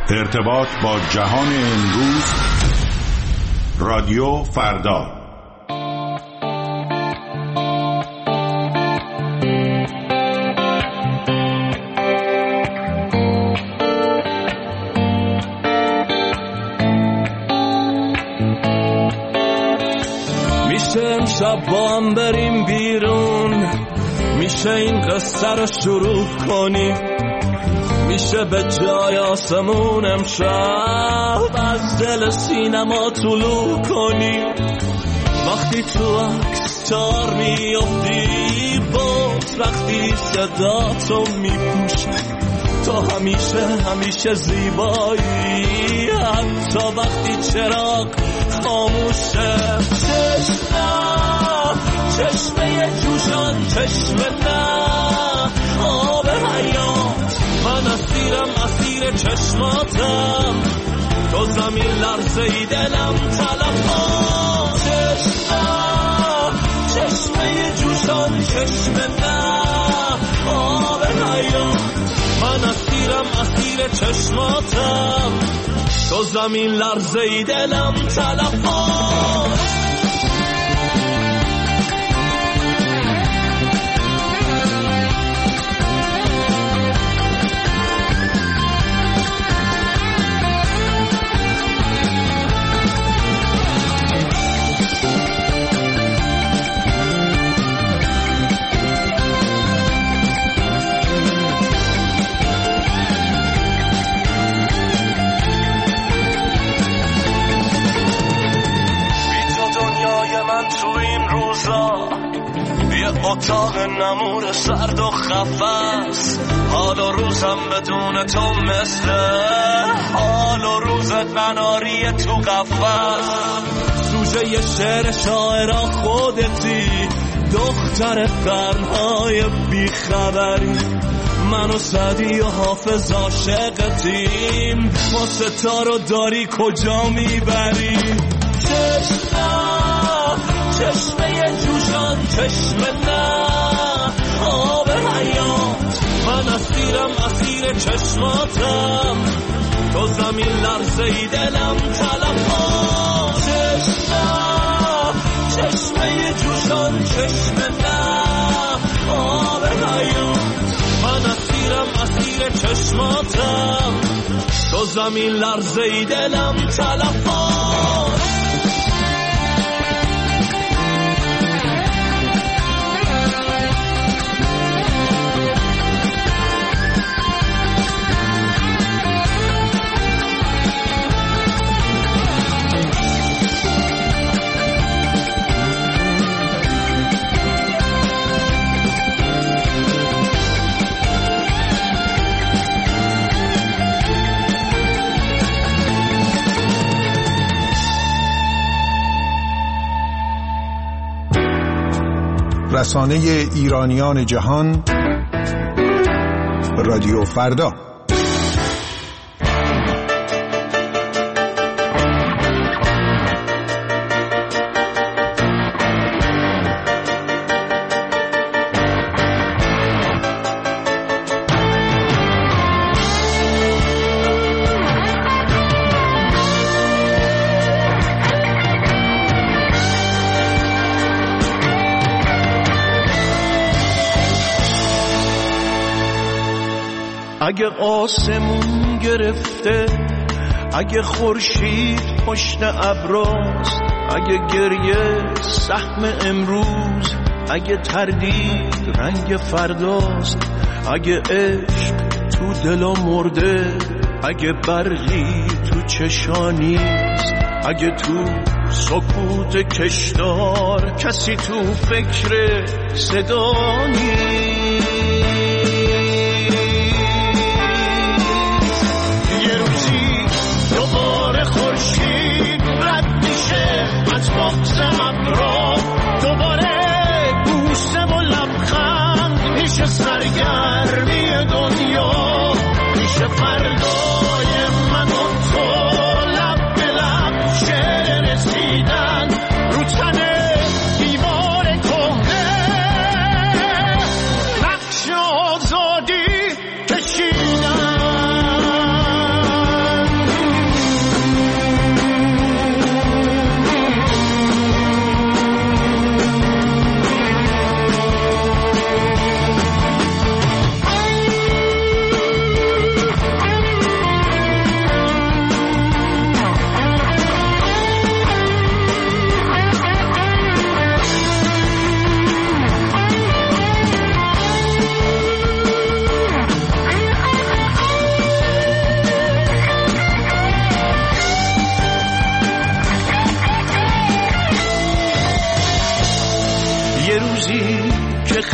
ارتباط با جهان امروز، رادیو فردا. میشه امشب با هم بریم بیرون، میشه این قصه رو شروع کنیم، میشه به جای آسمون امشب از دل سینما طلوع کنیم. وقتی تو عکس‌تار میافتی بود، وقتی صداتو میپوشی تو همیشه زیبایی، حتی وقتی چراغ خاموشه. چشمه جوشان، چشمه نه آب حیات، من اسیر چشماتم، تو زمین لرزه‌ای دلم تلفات. چشمه جوشان، چشمه نه آب حیات، من اسیر چشماتم، تو زمین لرزه‌ای دلم تلفات. اتاق نمور سرد و خفص، حال و روزم بدون تو مثل حال و روز قناری تو قفص. سوژه ی شعر شاعرا خودتی، دختر قرنهای بیخبری، من و سعدی و حافظ عاشقتیم، ما ستارو داری کجا میبری؟ چشمه جوشان، چشمه نه آب حیات، من اسیر چشماتم، تو زمین لرزه‌ای دلم تلفات. چشمه جوشان، چشمه نه آب حیات، من اسیر چشماتم، تو زمین لرزه‌ای دلم تلفات. رسانه ایرانیان جهان، رادیو فردا. اگه آسمون گرفته، اگه خورشید پشت ابراست، اگه گریه سهم امروز، اگه تردید رنگ فرداست، اگه عشق تو دلا مرده، اگه برقی تو چشانیست، اگه تو سکوت کشدار کسی تو فکر صدا نیست، باکس ابرا دوباره بوسه و لبخند میشه، سرگرمی دنیا میشه، فردای من و تو لب به لب شعر رسیدن رو تن دیوار کهنه، نقش آزادی کشیدن.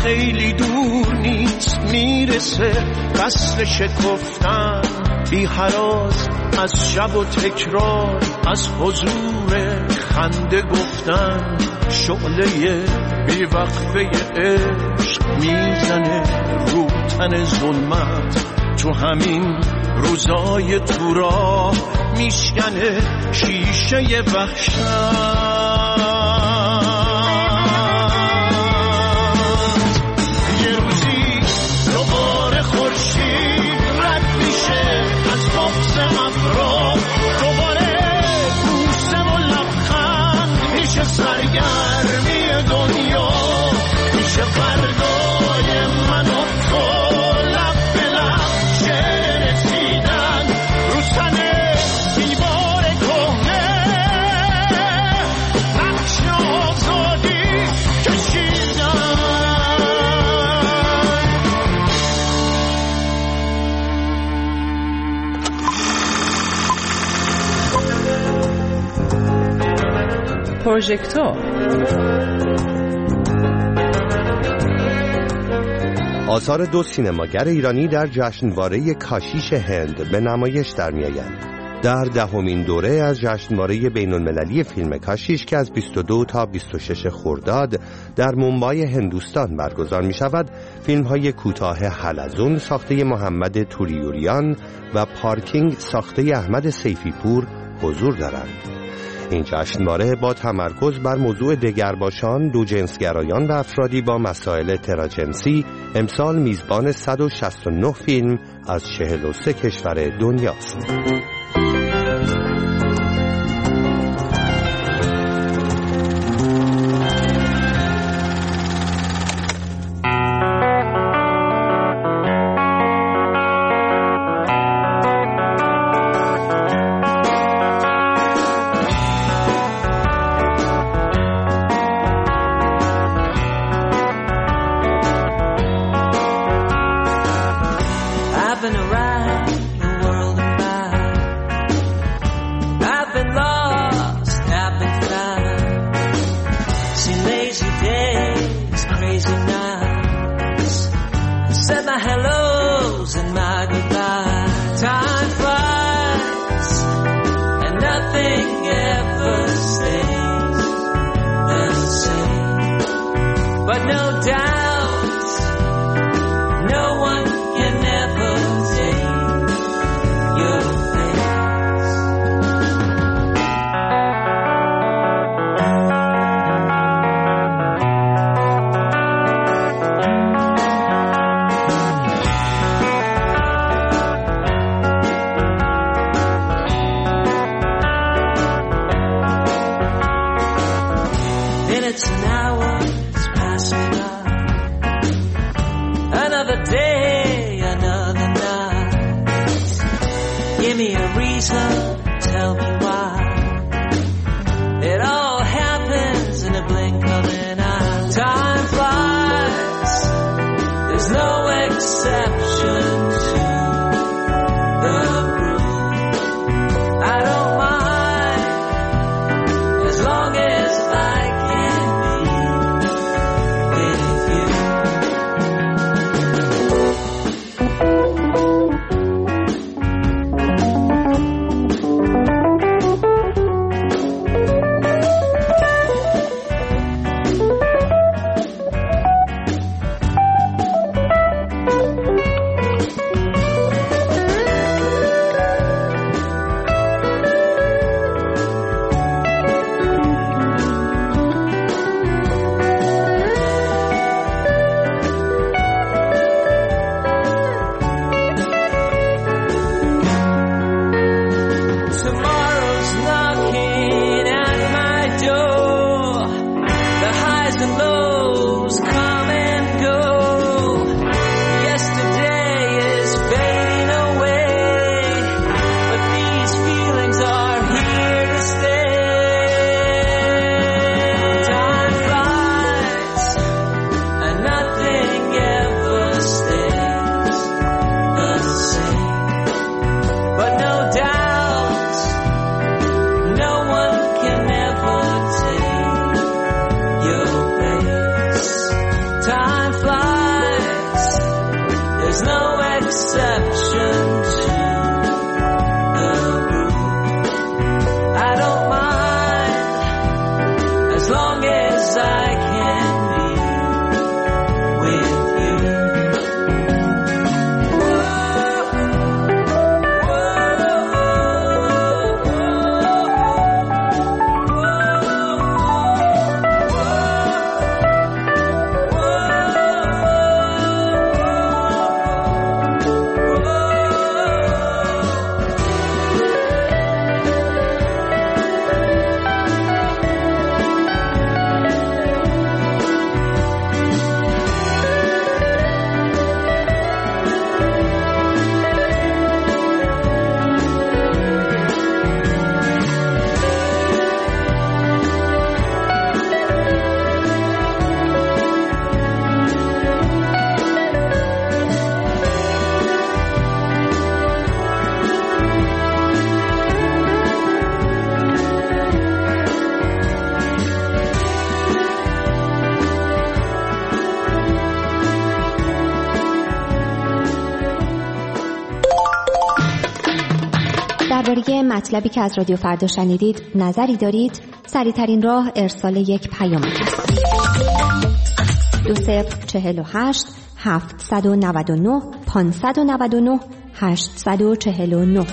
خیلی دور نیست میرسه قصر شکفتن بی هراز از شب و تکرار از حضور خنده گفتن شعله بی وقفه عشق میزنه رو تن ظلمت تو همین روزای تو راه میشکنه شیشه وحشت سرگرمی دنیا میشه فردای من و تو لب به لب شعر رسیدن رو تن دیوار کهنه نقش آزادی کشیدن. پروژکتور آثار دو سینماگر ایرانی در جشنواره کاشیش هند به نمایش در می‌آیند. در 10مین دوره از جشنواره بین‌المللی فیلم کاشیش که از 22 تا 26 خرداد در مومبای هندوستان برگزار می‌شود، فیلم‌های کوتاه حلزون ساخته محمد توریوریان و پارکینگ ساخته احمد سیفی‌پور حضور دارند. این جشنواره با تمرکز بر موضوع دگرباشان، دوجنسگرایان و افرادی با مسائل تراجنسی امسال میزبان 169 فیلم از 43 کشور دنیاست. درباره مطلبی که از رادیو فردا شنیدید نظری دارید؟ سریع‌ترین راه ارسال یک پیام است. 2048 799 599 849.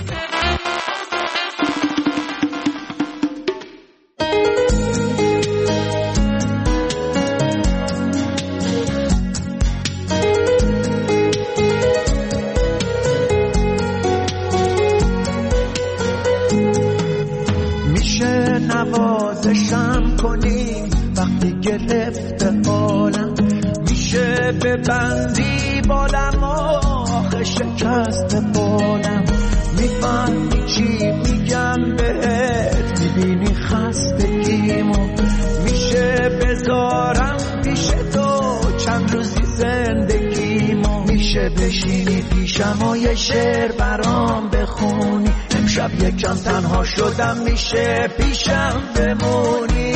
نوازشم کنی وقتی گرفته حالم، میشه ببندی بالم آخه شکست بالم، میفهمی چی میگم بهت، میبینی خستگیمو، میشه بذارم پیش تو چند روزی زندگیمو، میشه بشینی پیشم و یه شعر برام بخونی، امشب یکم تنها شدم میشه پیشم بمونی.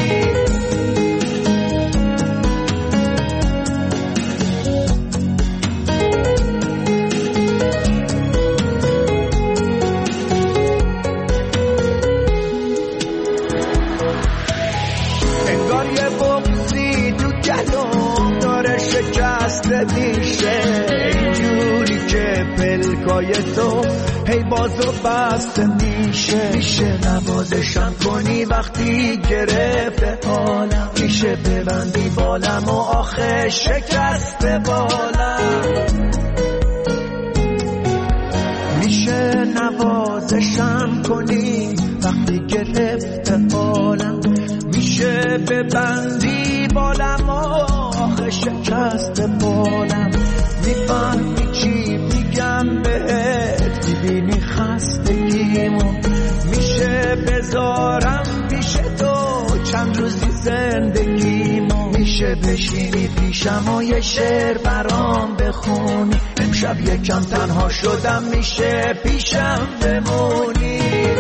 انگار یه بغضی تو گلوم داره شکسته میشه، اینجوری که پلکای تو هی بازو بسته میشه، میشه نوازشم کنی وقتی گرفته حالم، میشه ببندی بالم و آخه شکسته بالم، میشه نوازشم کنی وقتی گرفته حالم، میشه ببندی بالم و آخه شکسته بالم، میفهمی چی میگم بهت، میبینی خستگیمو، میشه بذارم پیش تو چند روزی زندگیمو، میشه بشینی پیشم و یه شعر برام بخونی، امشب یکم تنها شدم میشه پیشم بمونی.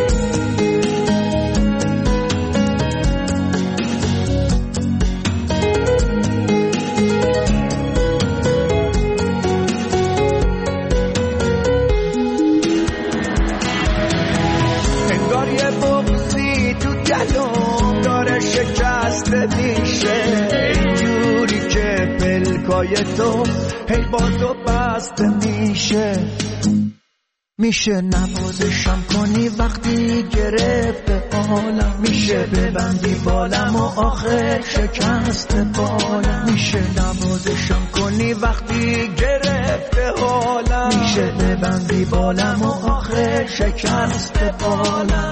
شکسته میشه، اینجوری که پلکای تو هی بازو بسته میشه، میشه نوازشم کنی وقتی گرفته حالم، میشه ببندی بالم و آخر شکسته بالم، میشه نوازشم کنی وقتی گرفته حالم، میشه ببندی بالم و آخر شکسته بالم.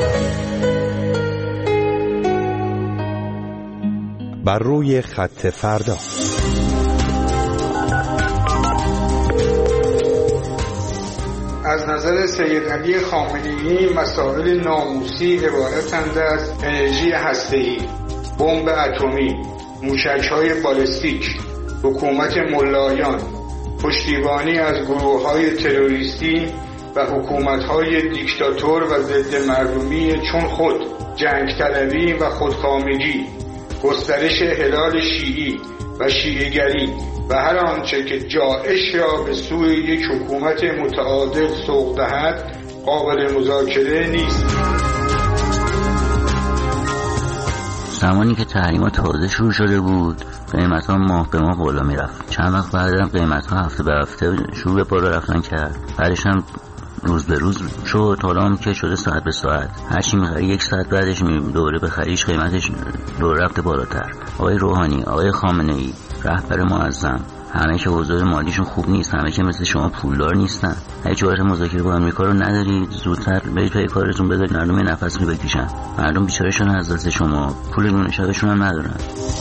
بر روی خط فردا. از نظر سید علی خامنه‌ای مسائل ناموسی عبارتند از انرژی هسته‌ای، بمب اتمی، موشک‌های بالستیک، حکومت ملایان، پشتیبانی از گروه‌های تروریستی و حکومت‌های دیکتاتور و ضد مردمی چون خود، جنگ طلبی و خودکامگی، گسترش هلال شیعی و شیعه‌گری و هر آنچه که جائش را به سوی یک حکومت متعادل سوق دهد قابل مذاکره نیست. زمانی که تحریم‌ها تازه شروع شده بود، قیمت‌ها ماه به ماه بالا می‌رفت. چند وقت بعدم قیمت‌ها هفته به هفته شروع به بالا رفتن کرد. بعدش هم روز به روز شد، حالا هم که شده ساعت به ساعت. هرچی می‌خری یک ساعت بعدش دوباره بخریش قیمتش دوباره رفته بالاتر. آقای روحانی، آقای خامنه‌ای، رهبر معظم، همه که اوضاع مالیشون خوب نیست، همه که مثل شما پولدار نیستن. هیچ جوهر مذاکره با آمریکا رو ندارید، زودتر برید پای کارتون، بذارید مردم یه نفس رو بکشن. مردم بیچاره‌شون از دست شما، پول نون شبشون هم ندارن.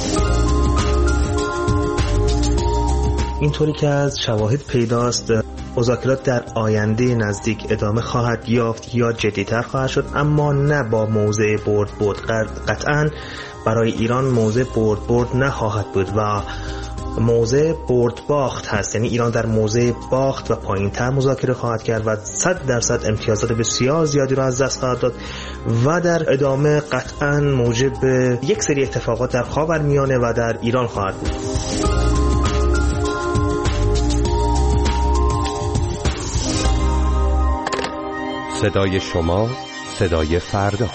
اینطوری که از شواهد پیداست مذاکرات در آینده نزدیک ادامه خواهد یافت یا جدی‌تر خواهد شد، اما نه با موضع برد. قطعاً برای ایران موضع برد نخواهد بود و موضع برد باخت هست، یعنی ایران در موضع باخت و پایین‌تر مذاکره خواهد کرد و 100% امتیازات بسیار زیادی را از دست خواهد داد و در ادامه قطعاً موجب یک سری اتفاقات در خاورمیانه و در ایران خواهد بود. صدای شما، صدای فردا.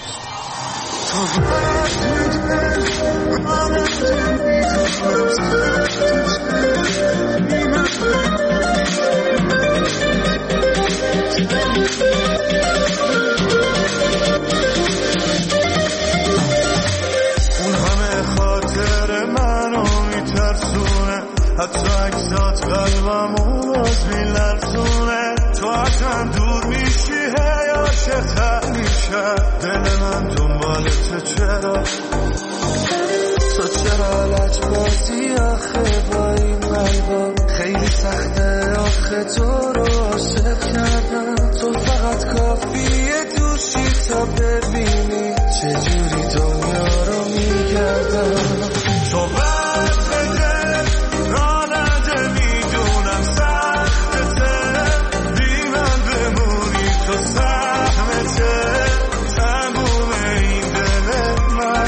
اون همه خاطر منو میترسونه، حتی اکسات قلبمو باز میلرزونه. تو ازم دور میشی هی عاشق‌تر میشه دل من دنبالت. چرا تو چرا لجبازی آخه با این قلبم؟ خیلی سخته آخه تو رو عاشق کردم. تو فقط کافیه دوشی تا ببینی چجوری دنیا رو میگردم. تو بس بده را نده میدونم سخته، بی من بمونی تو سهمته تموم این دل من.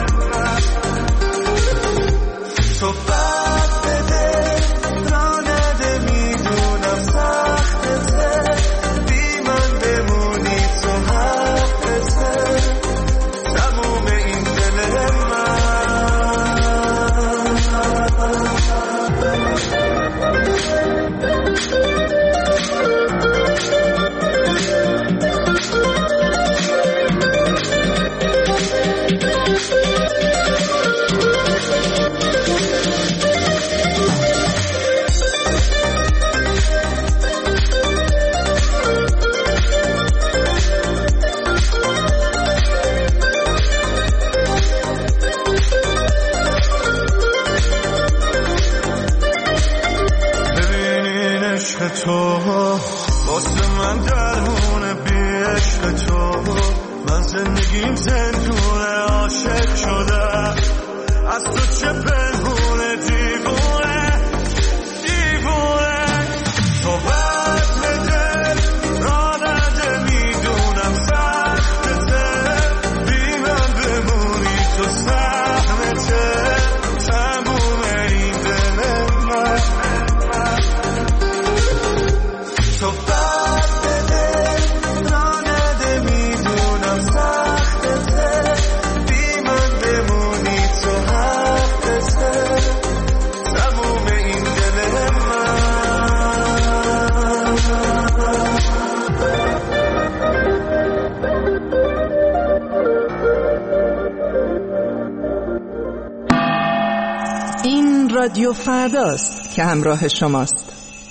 تو بس بده را نده میدونم سخته، بی من بمونی تو حقته تموم این دل من. ببینین عشق تو واسه من درمونه، بی عشق تو من زندگیم زندونه. عاشق شده از تو چه پنهونه، دیوونه دیوونه. تو بس بده را نده میدونم سخته، بی من بمونی تو سهمته تموم این دل من. تو بس بده را نده میدونم سخته، بی من بمونی تو حقته تموم این دل من. این رادیو فرداست که همراه شماست.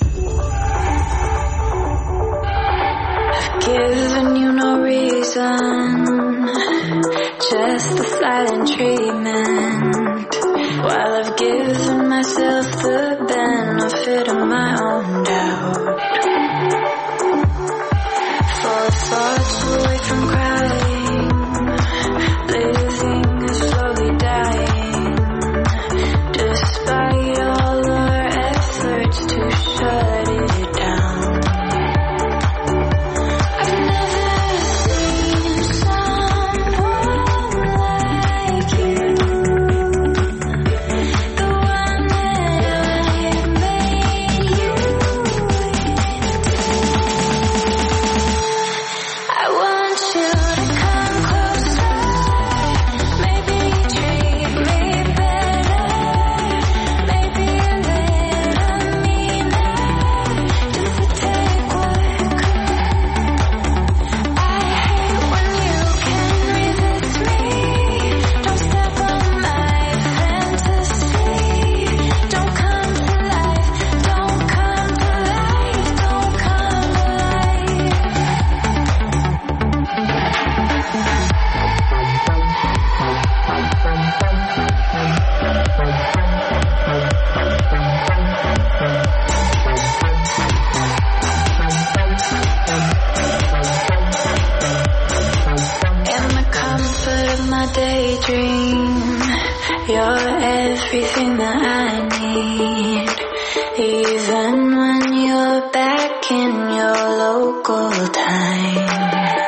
Given you no reason, just the silent treatment, while I've given myself the benefit of my own doubt. For thoughts away from crying, living is slowly dying, despite all our efforts to shut it down. You're everything that I need, even when you're back in your local time.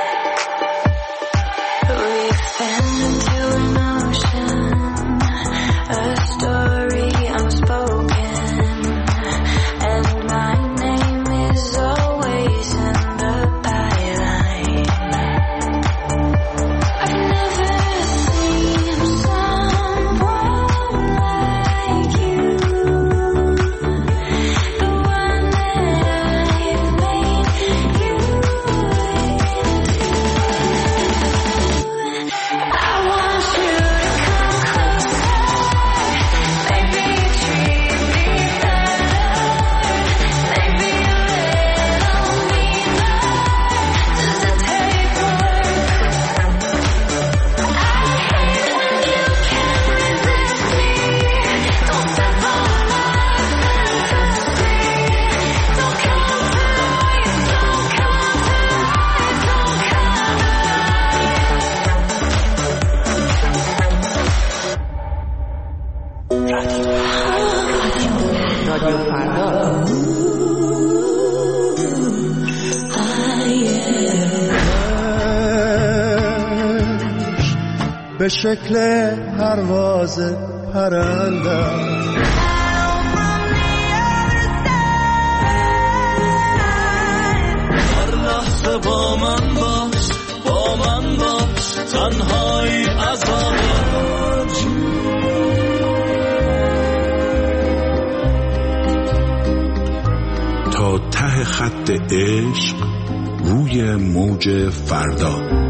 We fell into an ocean, a story unspoken, and my name is always in the byline. به شکل پرواز پرندم. هر لحظه با من باش، با من باش، تنهایی عذابه. تا ته خط عشق روی موج فردا.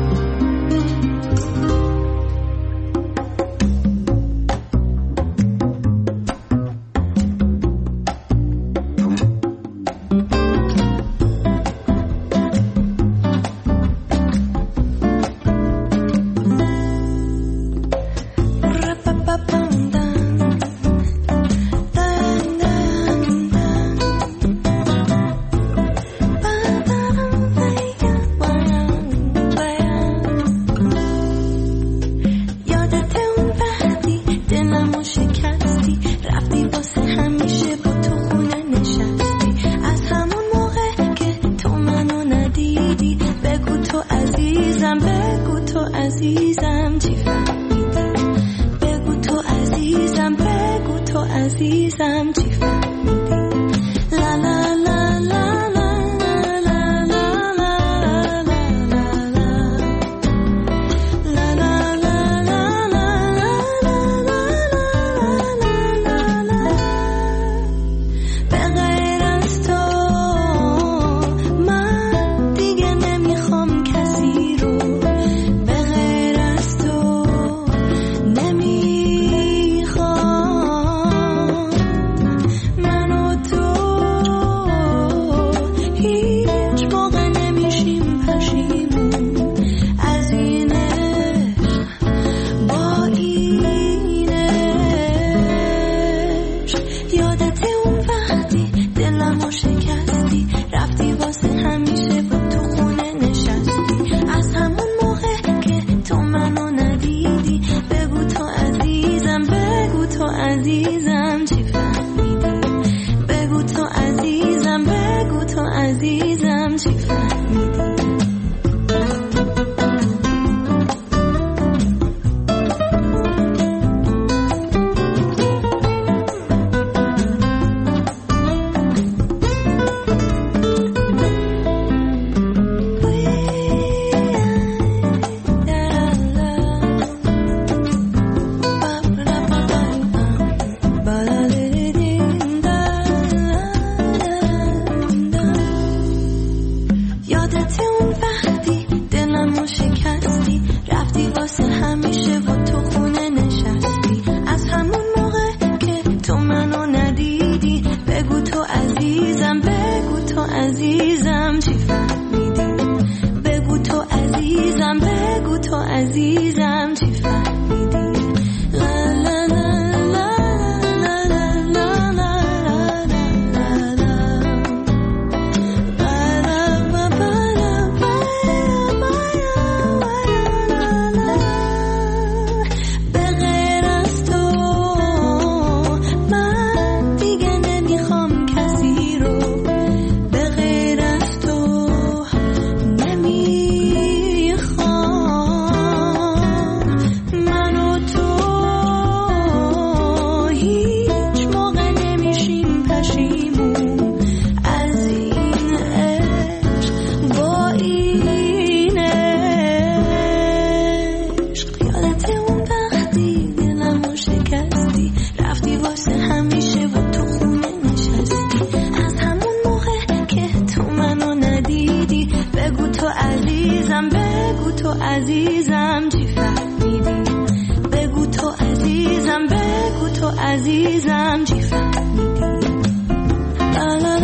عزیزم چی فهمیدی؟ لا لا